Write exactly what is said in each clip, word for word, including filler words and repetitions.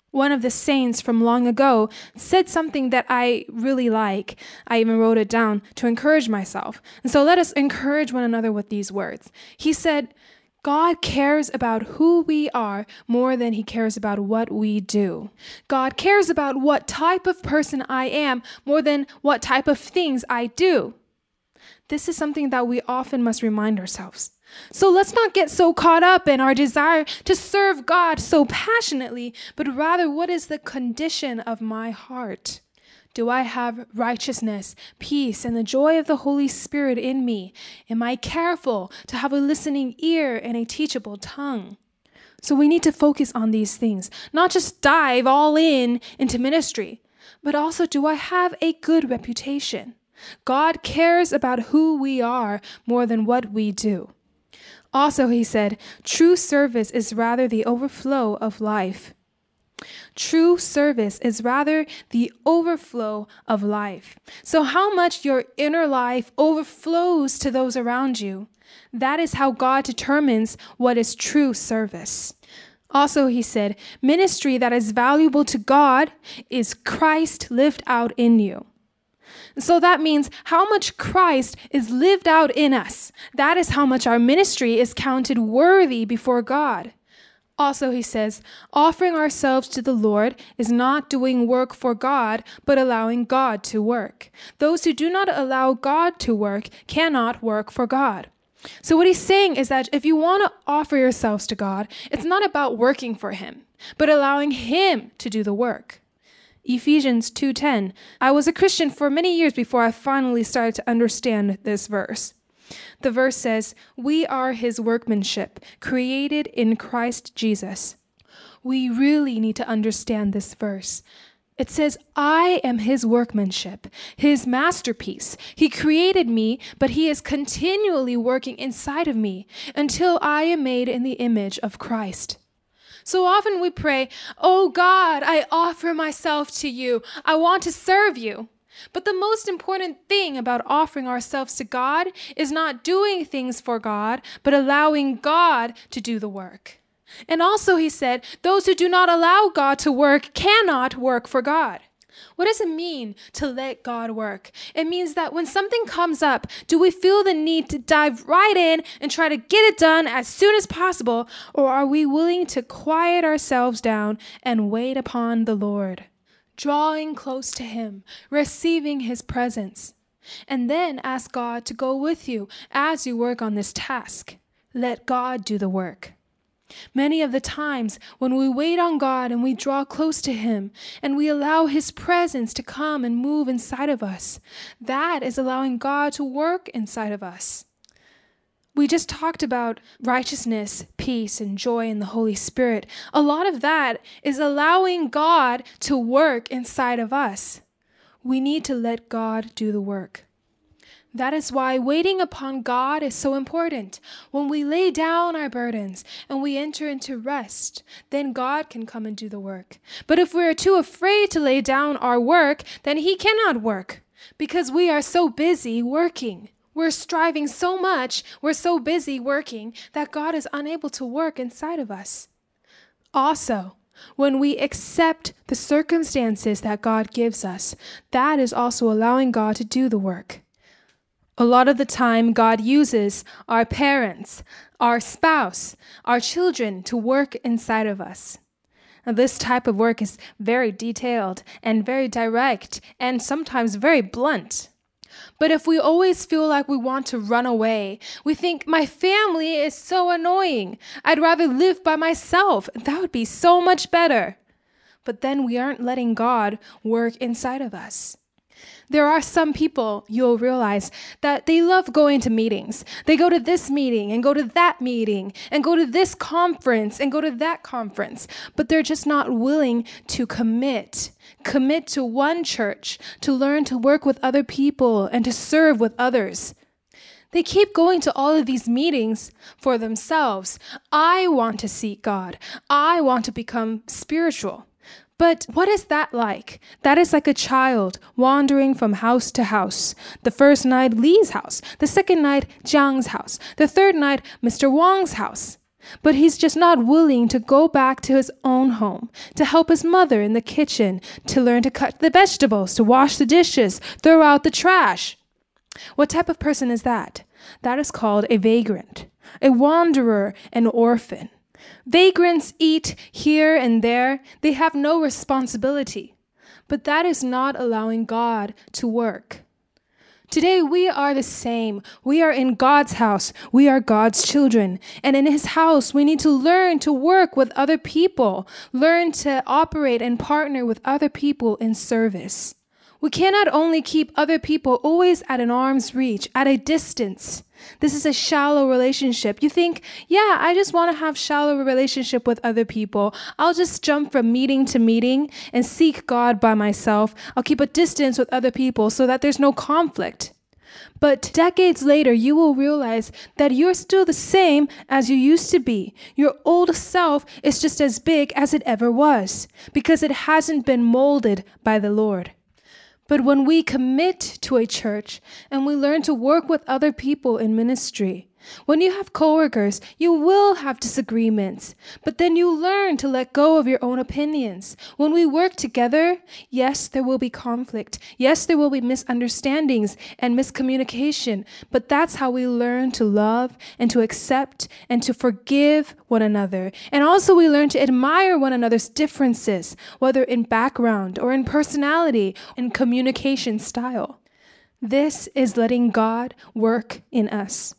One of the saints from long ago said something that I really like. I even wrote it down to encourage myself. And so let us encourage one another with these words. He said, God cares about who we are more than he cares about what we do. God cares about what type of person I am more than what type of things I do. This is something that we often must remind ourselves. So let's not get so caught up in our desire to serve God so passionately, but rather, what is the condition of my heart? Do I have righteousness, peace, and the joy of the Holy Spirit in me? Am I careful to have a listening ear and a teachable tongue? So we need to focus on these things, not just dive all in into ministry, but also, do I have a good reputation? God cares about who we are more than what we do. Also, he said, true service is rather the overflow of life. True service is rather the overflow of life. So how much your inner life overflows to those around you, that is how God determines what is true service. Also, he said, ministry that is valuable to God is Christ lived out in you. So that means how much Christ is lived out in us. That is how much our ministry is counted worthy before God. Also, he says, offering ourselves to the Lord is not doing work for God, but allowing God to work. Those who do not allow God to work cannot work for God. So what he's saying is that if you want to offer yourselves to God, it's not about working for him, but allowing him to do the work. Ephesians two ten. I was a Christian for many years before I finally started to understand this verse. The verse says, we are his workmanship, created in Christ Jesus. We really need to understand this verse. It says, I am his workmanship, his masterpiece. He created me, but he is continually working inside of me until I am made in the image of Christ. So often we pray, oh God, I offer myself to you. I want to serve you. But the most important thing about offering ourselves to God is not doing things for God, but allowing God to do the work. And also he said, those who do not allow God to work cannot work for God. What does it mean to let God work? It means that when something comes up, do we feel the need to dive right in and try to get it done as soon as possible? Or are we willing to quiet ourselves down and wait upon the Lord, drawing close to him, receiving his presence, and then ask God to go with you as you work on this task? Let God do the work. Many of the times when we wait on God and we draw close to him and we allow his presence to come and move inside of us, that is allowing God to work inside of us. We just talked about righteousness, peace, and joy in the Holy Spirit. A lot of that is allowing God to work inside of us. We need to let God do the work. That is why waiting upon God is so important. When we lay down our burdens and we enter into rest, then God can come and do the work. But if we are too afraid to lay down our work, then he cannot work because we are so busy working. We're striving so much, we're so busy working that God is unable to work inside of us. Also, when we accept the circumstances that God gives us, that is also allowing God to do the work. A lot of the time, God uses our parents, our spouse, our children to work inside of us. Now, this type of work is very detailed and very direct and sometimes very blunt. But if we always feel like we want to run away, we think, my family is so annoying. I'd rather live by myself. That would be so much better. But then we aren't letting God work inside of us. There are some people, you'll realize, that they love going to meetings. They go to this meeting and go to that meeting and go to this conference and go to that conference, but they're just not willing to commit. Commit to one church, to learn to work with other people and to serve with others. They keep going to all of these meetings for themselves. I want to seek God. I want to become spiritual. But what is that like? That is like a child wandering from house to house. The first night, Lee's house. The second night, Jiang's house. The third night, Mister Wang's house. But he's just not willing to go back to his own home, to help his mother in the kitchen, to learn to cut the vegetables, to wash the dishes, throw out the trash. What type of person is that? That is called a vagrant, a wanderer, an orphan. Vagrants eat here and there. They have no responsibility. But that is not allowing God to work. Today, we are the same. We are in God's house. We are God's children. And in his house, we need to learn to work with other people, learn to operate and partner with other people in service. We cannot only keep other people always at an arm's reach, at a distance. This is a shallow relationship. You think, yeah, I just want to have shallow relationship with other people. I'll just jump from meeting to meeting and seek God by myself. I'll keep a distance with other people so that there's no conflict. But decades later, you will realize that you're still the same as you used to be. Your old self is just as big as it ever was because it hasn't been molded by the Lord. But when we commit to a church and we learn to work with other people in ministry, when you have coworkers, you will have disagreements, but then you learn to let go of your own opinions. When we work together, yes, there will be conflict. Yes, there will be misunderstandings and miscommunication, but that's how we learn to love and to accept and to forgive one another. And also we learn to admire one another's differences, whether in background or in personality and communication style. This is letting God work in us.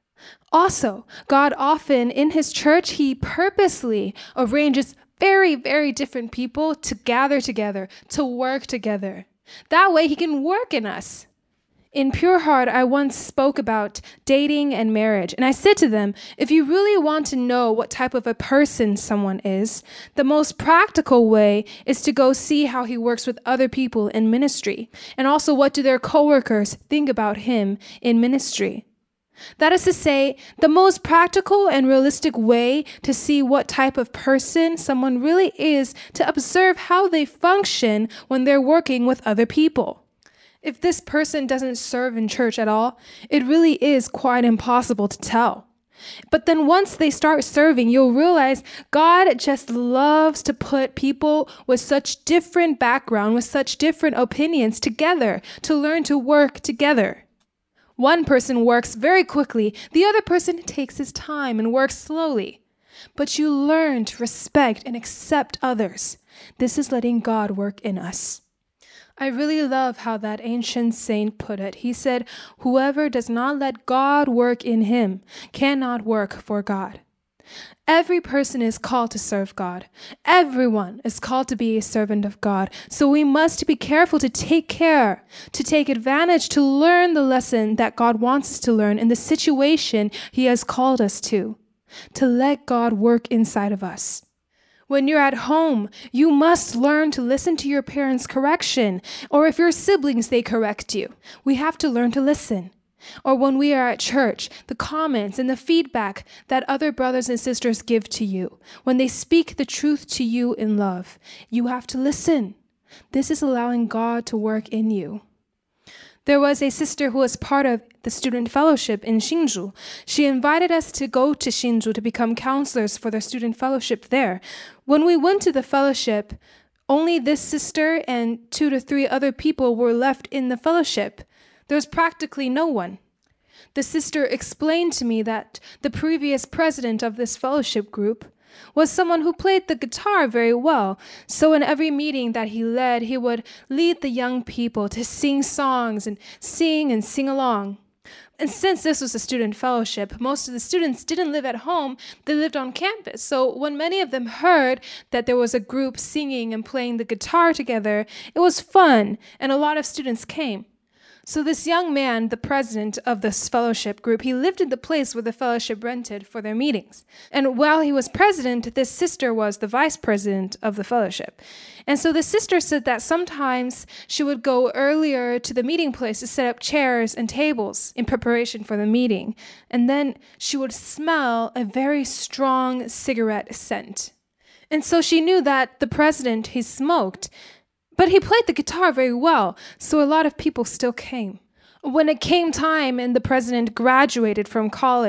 Also, God often in his church, he purposely arranges very, very different people to gather together, to work together. That way he can work in us. In Pure Heart, I once spoke about dating and marriage, and I said to them, if you really want to know what type of a person someone is, the most practical way is to go see how he works with other people in ministry, and also what do their coworkers think about him in ministry. That is to say, the most practical and realistic way to see what type of person someone really is to observe how they function when they're working with other people. If this person doesn't serve in church at all, it really is quite impossible to tell. But then once they start serving, you'll realize God just loves to put people with such different background, with such different opinions together to learn to work together. One person works very quickly, the other person takes his time and works slowly. But you learn to respect and accept others. This is letting God work in us. I really love how that ancient saint put it. He said, whoever does not let God work in him cannot work for God. Every person is called to serve God. Everyone is called to be a servant of God. So we must be careful to take care, to take advantage, to learn the lesson that God wants us to learn in the situation he has called us to, to let God work inside of us. When you're at home, you must learn to listen to your parents' correction, or if your siblings, they correct you. We have to learn to listen. Or when we are at church, the comments and the feedback that other brothers and sisters give to you, when they speak the truth to you in love, you have to listen. This is allowing God to work in you. There was a sister who was part of the student fellowship in Hsinchu. She invited us to go to Hsinchu to become counselors for the student fellowship there. When we went to the fellowship, only this sister and two to three other people were left in the fellowship. There was practically no one. The sister explained to me that the previous president of this fellowship group was someone who played the guitar very well. So in every meeting that he led, he would lead the young people to sing songs and sing and sing along. And since this was a student fellowship, most of the students didn't live at home, they lived on campus. So when many of them heard that there was a group singing and playing the guitar together, it was fun, and a lot of students came. So this young man, the president of this fellowship group, he lived in the place where the fellowship rented for their meetings. And while he was president, this sister was the vice president of the fellowship. And so the sister said that sometimes she would go earlier to the meeting place to set up chairs and tables in preparation for the meeting. And then she would smell a very strong cigarette scent. And so she knew that the president, he smoked. But he played the guitar very well, so a lot of people still came. When it came time and the president graduated from college,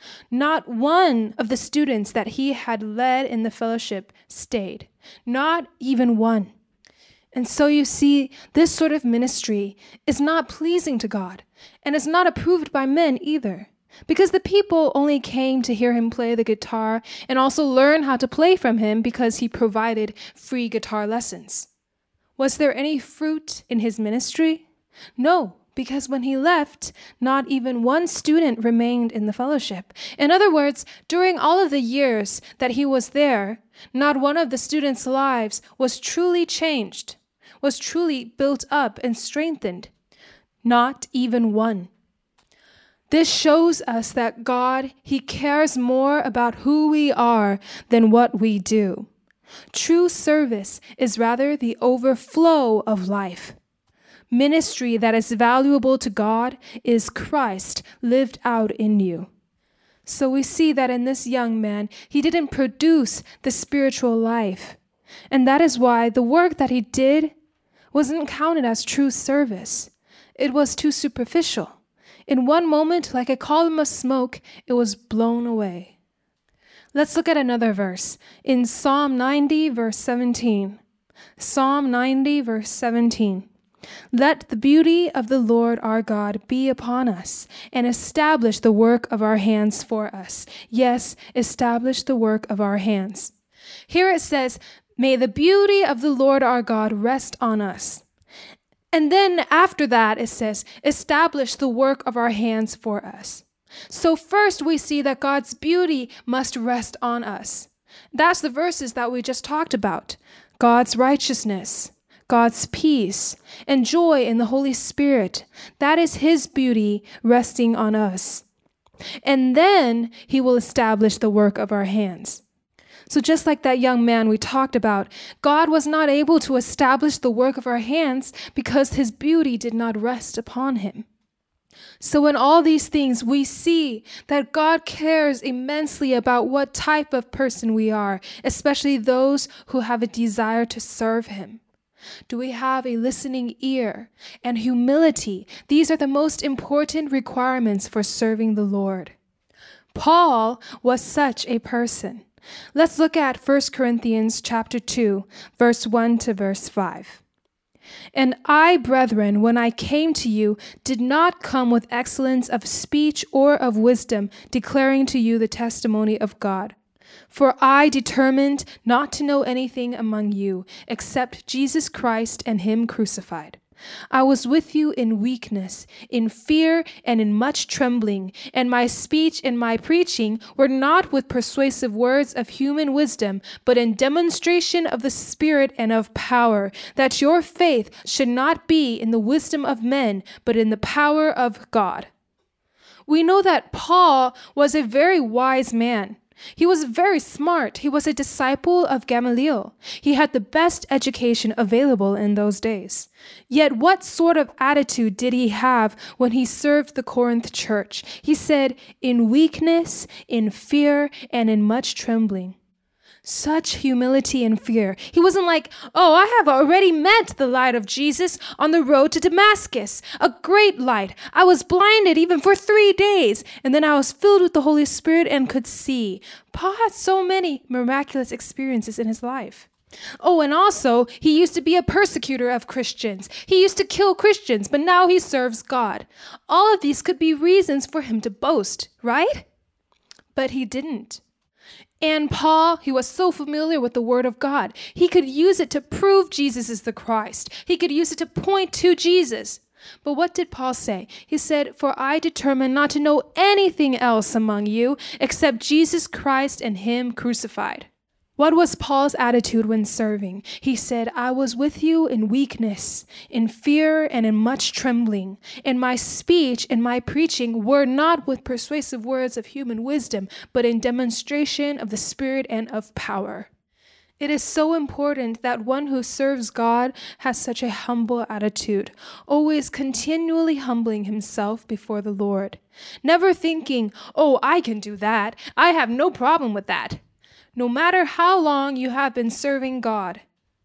Not one of the students that he had led in the fellowship stayed, not even one. And so you see, this sort of ministry is not pleasing to God, and is not approved by men either, because the people only came to hear him play the guitar and also learn how to play from him because he provided free guitar lessons. Was there any fruit in his ministry? No, because when he left, not even one student remained in the fellowship. In other words, during all of the years that he was there, not one of the students' lives was truly changed, was truly built up and strengthened. Not even one. This shows us that God, he cares more about who we are than what we do. True service is rather the overflow of life. Ministry that is valuable to God is Christ lived out in you. So we see that in this young man, he didn't produce the spiritual life. And that is why the work that he did wasn't counted as true service. It was too superficial. In one moment, like a column of smoke, it was blown away. Let's look at another verse. In Psalm ninety, verse seventeen. Psalm ninety, verse seventeen. Let the beauty of the Lord our God be upon us, and establish the work of our hands for us. Yes, establish the work of our hands. Here it says, may the beauty of the Lord our God rest on us. And then after that, it says, establish the work of our hands for us. So first we see that God's beauty must rest on us. That's the verses that we just talked about. God's righteousness, God's peace, and joy in the Holy Spirit. That is his beauty resting on us. And then he will establish the work of our hands. So just like that young man we talked about, God was not able to establish the work of our hands because his beauty did not rest upon him. So in all these things, we see that God cares immensely about what type of person we are, especially those who have a desire to serve him. Do we have a listening ear and humility? These are the most important requirements for serving the Lord. Paul was such a person. Let's look at First Corinthians chapter two, verse one to verse five. And I, brethren, when I came to you, did not come with excellence of speech or of wisdom, declaring to you the testimony of God. For I determined not to know anything among you except Jesus Christ and him crucified. I was with you in weakness, in fear, and in much trembling, and my speech and my preaching were not with persuasive words of human wisdom, but in demonstration of the Spirit and of power, that your faith should not be in the wisdom of men, but in the power of God. We know that Paul was a very wise man. He was very smart. He was a disciple of Gamaliel. He had the best education available in those days. Yet what sort of attitude did he have when he served the Corinth church? He said, in weakness, in fear, and in much trembling. Such humility and fear. He wasn't like, oh, I have already met the light of Jesus on the road to Damascus, a great light. I was blinded even for three days, and then I was filled with the Holy Spirit and could see. Paul had so many miraculous experiences in his life. Oh, and also, he used to be a persecutor of Christians. He used to kill Christians, but now he serves God. All of these could be reasons for him to boast, right? But he didn't. And Paul, he was so familiar with the word of God. He could use it to prove Jesus is the Christ. He could use it to point to Jesus. But what did Paul say? He said, for I determined not to know anything else among you except Jesus Christ and him crucified. What was Paul's attitude when serving? He said, I was with you in weakness, in fear, and in much trembling. And my speech and my preaching were not with persuasive words of human wisdom, but in demonstration of the Spirit and of power. It is so important that one who serves God has such a humble attitude, always continually humbling himself before the Lord. Never thinking, oh, I can do that. I have no problem with that. No matter how long you have been serving God.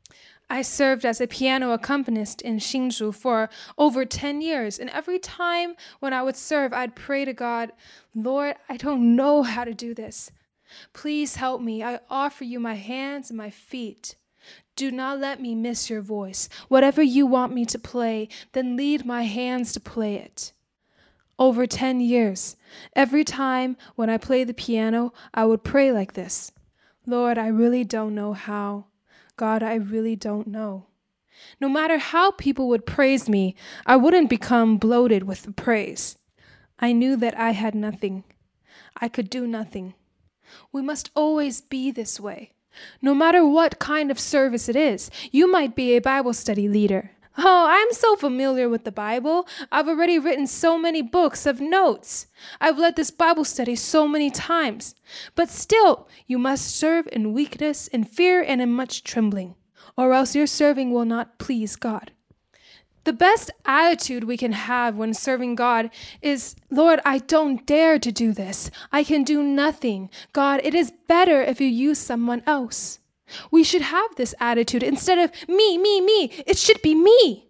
I served as a piano accompanist in Hsinchu for over ten years, and every time when I would serve, I'd pray to God, Lord, I don't know how to do this. Please help me. I offer you my hands and my feet. Do not let me miss your voice. Whatever you want me to play, then lead my hands to play it. Over ten years, every time when I play the piano, I would pray like this. Lord, I really don't know how. God, I really don't know. No matter how people would praise me, I wouldn't become bloated with the praise. I knew that I had nothing. I could do nothing. We must always be this way. No matter what kind of service it is, you might be a Bible study leader. Oh, I'm so familiar with the Bible. I've already written so many books of notes. I've led this Bible study so many times. But still, you must serve in weakness, in fear, and in much trembling, or else your serving will not please God. The best attitude we can have when serving God is, Lord, I don't dare to do this. I can do nothing. God, it is better if you use someone else. We should have this attitude instead of me, me, me. It should be me.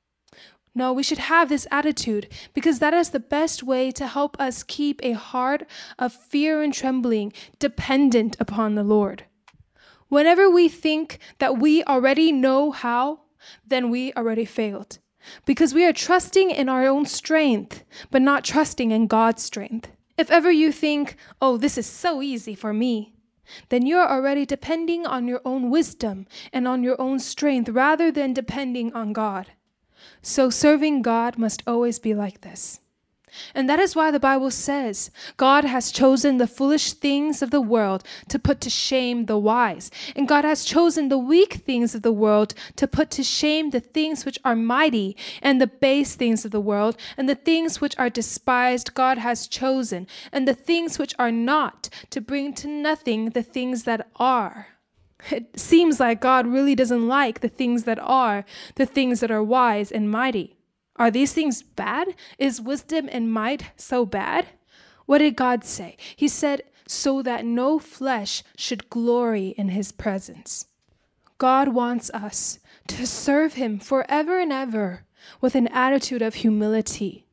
No, we should have this attitude because that is the best way to help us keep a heart of fear and trembling dependent upon the Lord. Whenever we think that we already know how, then we already failed because we are trusting in our own strength, but not trusting in God's strength. If ever you think, oh, this is so easy for me, then you're already depending on your own wisdom and on your own strength rather than depending on God. So serving God must always be like this. And that is why the Bible says God has chosen the foolish things of the world to put to shame the wise. And God has chosen the weak things of the world to put to shame the things which are mighty, and the base things of the world, and the things which are despised God has chosen, and the things which are not, to bring to nothing the things that are. It seems like God really doesn't like the things that are, the things that are wise and mighty. Are these things bad? Is wisdom and might so bad? What did God say? He said, so that no flesh should glory in his presence. God wants us to serve him forever and ever with an attitude of humility.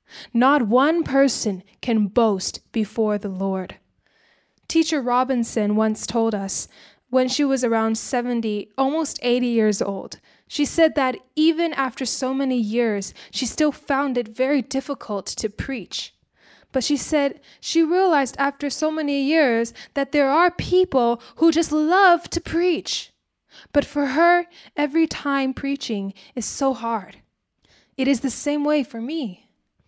Not one person can boast before the Lord. Teacher Robinson once told us, when she was around seventy, almost eighty years old, she said that even after so many years, she still found it very difficult to preach. But she said she realized after so many years that there are people who just love to preach. But for her, every time preaching is so hard. It is the same way for me.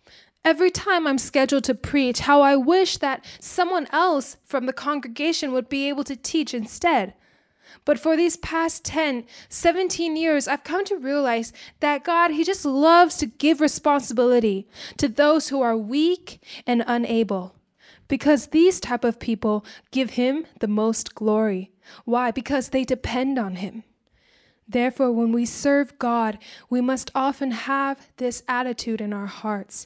Every time I'm scheduled to preach, how I wish that someone else from the congregation would be able to teach instead. But for these past ten, seventeen years, I've come to realize that God, he just loves to give responsibility to those who are weak and unable, because these type of people give him the most glory. Why? Because they depend on him. Therefore, when we serve God, we must often have this attitude in our hearts.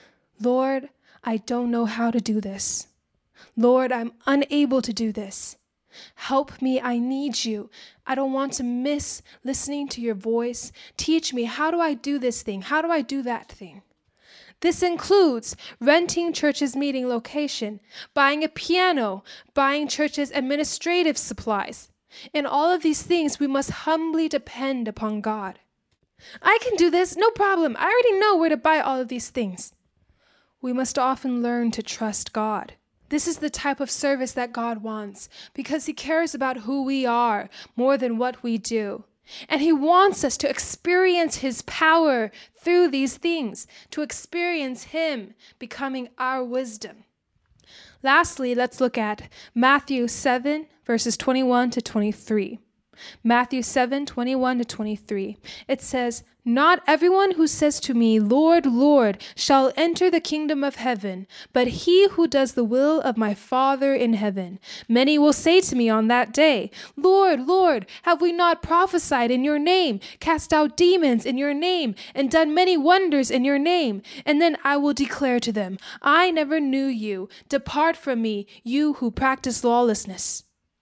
Lord, I don't know how to do this. Lord, I'm unable to do this. Help me, I need you. I don't want to miss listening to your voice. Teach me, how do I do this thing? How do I do that thing? This includes renting church's meeting location, buying a piano, buying church's administrative supplies. In all of these things, we must humbly depend upon God. I can do this, no problem. I already know where to buy all of these things. We must often learn to trust God. This is the type of service that God wants because he cares about who we are more than what we do. And he wants us to experience his power through these things, to experience him becoming our wisdom. Lastly, let's look at Matthew seven, verses twenty-one to twenty-three. Matthew seven, twenty-one to twenty-three. It says, "Not everyone who says to me, 'Lord, Lord,' shall enter the kingdom of heaven, but he who does the will of my Father in heaven. Many will say to me on that day, 'Lord, Lord, have we not prophesied in your name, cast out demons in your name, and done many wonders in your name?' And then I will declare to them, 'I never knew you. Depart from me, you who practice lawlessness.'"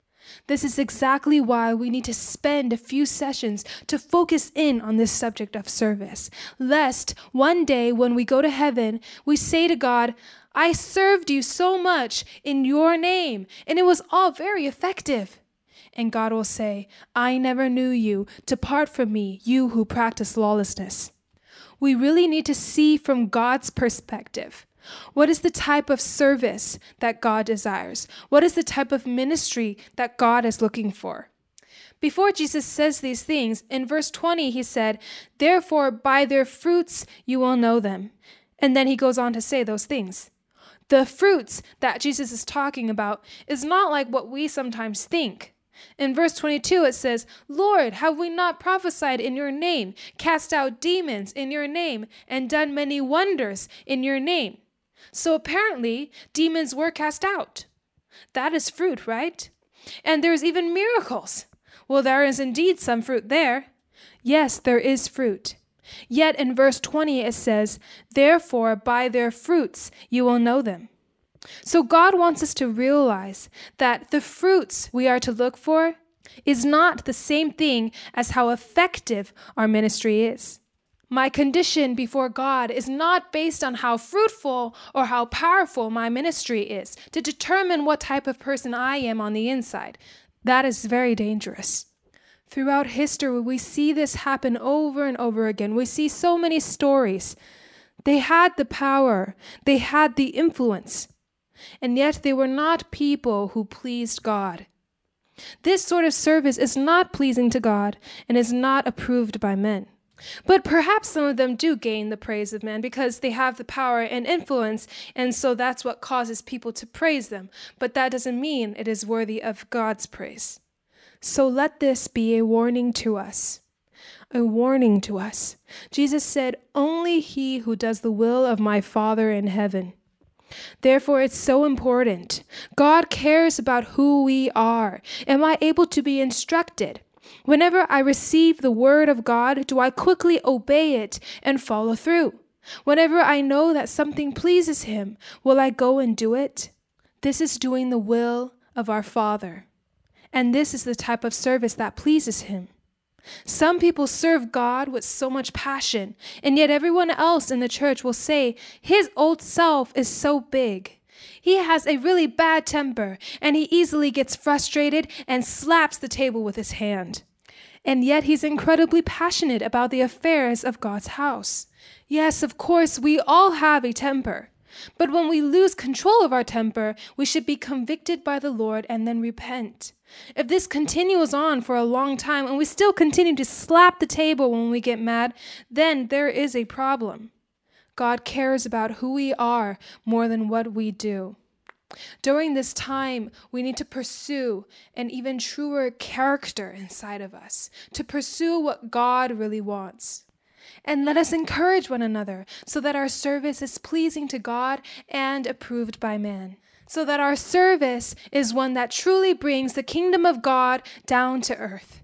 This is exactly why we need to spend a few sessions to focus in on this subject of service, lest one day when we go to heaven, we say to God, I served you so much in your name, and it was all very effective. And God will say, I never knew you. Depart from me, you who practice lawlessness. We really need to see from God's perspective. What is the type of service that God desires? What is the type of ministry that God is looking for? Before Jesus says these things, in verse twenty, he said, therefore, by their fruits you will know them. And then he goes on to say those things. The fruits that Jesus is talking about is not like what we sometimes think. In verse twenty-two, it says, Lord, have we not prophesied in your name, cast out demons in your name, and done many wonders in your name? So apparently, demons were cast out. That is fruit, right? And there's even miracles. Well, there is indeed some fruit there. Yes, there is fruit. Yet in verse twenty, it says, therefore, by their fruits you will know them. So God wants us to realize that the fruits we are to look for is not the same thing as how effective our ministry is. My condition before God is not based on how fruitful or how powerful my ministry is to determine what type of person I am on the inside. That is very dangerous. Throughout history, we see this happen over and over again. We see so many stories. They had the power, they had the influence, and yet they were not people who pleased God. This sort of service is not pleasing to God and is not approved by men. But perhaps some of them do gain the praise of men because they have the power and influence, and so that's what causes people to praise them. But that doesn't mean it is worthy of God's praise. So let this be a warning to us. A warning to us. Jesus said, only he who does the will of my Father in heaven. Therefore, it's so important. God cares about who we are. Am I able to be instructed? Whenever I receive the word of God, do I quickly obey it and follow through? Whenever I know that something pleases him, will I go and do it? This is doing the will of our Father. And this is the type of service that pleases him. Some people serve God with so much passion, and yet everyone else in the church will say, his old self is so big. He has a really bad temper, and he easily gets frustrated and slaps the table with his hand. And yet he's incredibly passionate about the affairs of God's house. Yes, of course, we all have a temper. But when we lose control of our temper, we should be convicted by the Lord and then repent. If this continues on for a long time and we still continue to slap the table when we get mad, then there is a problem. God cares about who we are more than what we do. During this time, we need to pursue an even truer character inside of us, to pursue what God really wants. And let us encourage one another so that our service is pleasing to God and approved by man. So that our service is one that truly brings the kingdom of God down to earth.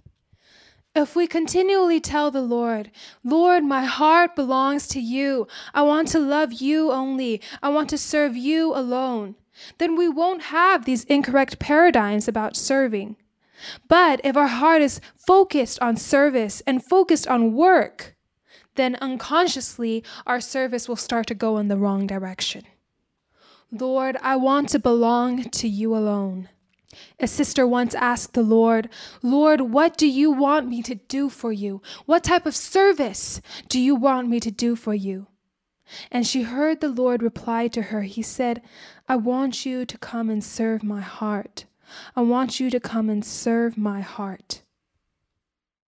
If we continually tell the Lord, Lord, my heart belongs to you. I want to love you only. I want to serve you alone. Then we won't have these incorrect paradigms about serving. But if our heart is focused on service and focused on work, then unconsciously our service will start to go in the wrong direction. Lord, I want to belong to you alone. A sister once asked the Lord, Lord, what do you want me to do for you? What type of service do you want me to do for you? And she heard the Lord reply to her. He said, I want you to come and serve my heart. I want you to come and serve my heart.